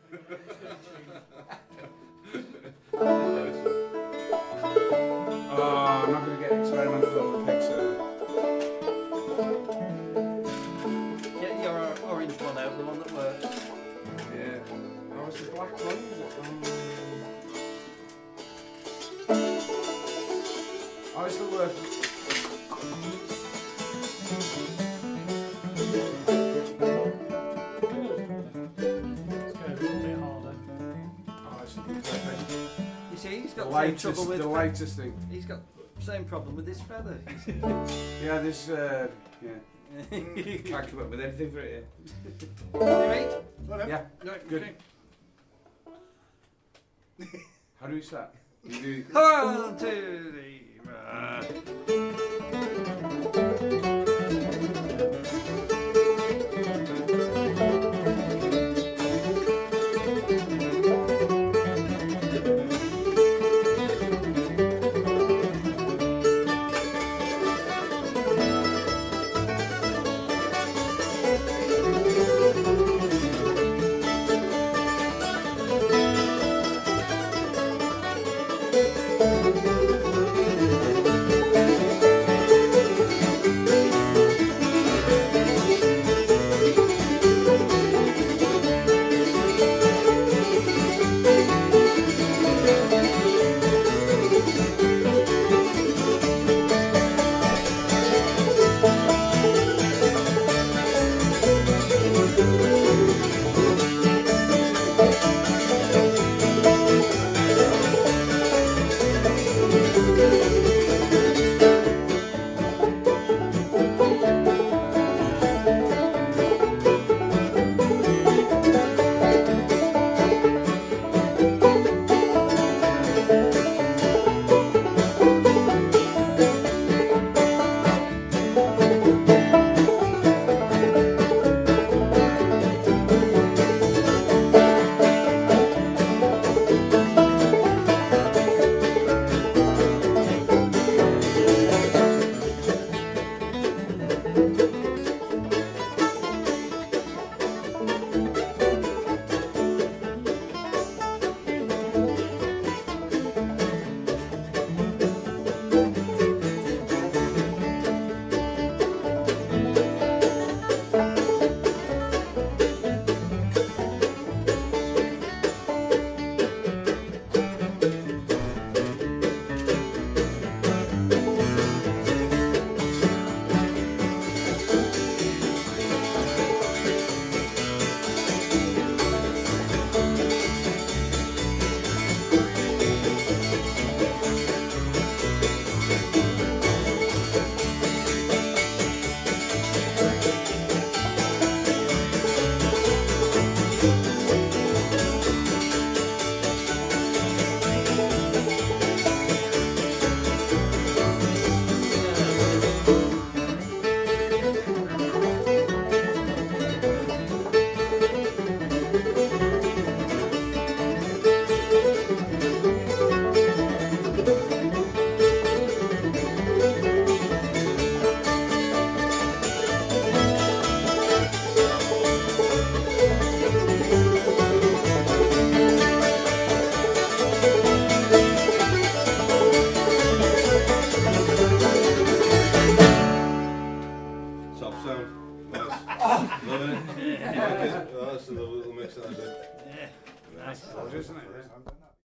Oh, I'm not going to get experimental on the Pixar. Get your orange one out, the one that works. Yeah. Oh, it's the black one, is it? Oh, it's the work. Oh, it's perfect. You see, he's The got the same trouble latest, with the latest thing. He's got the same problem with his feather. You see. Yeah, this, yeah. Can't come up with anything for it Anyway, Yeah, no, good. okay. How do we start? You do. 1, 2, 3. Nice, isn't it?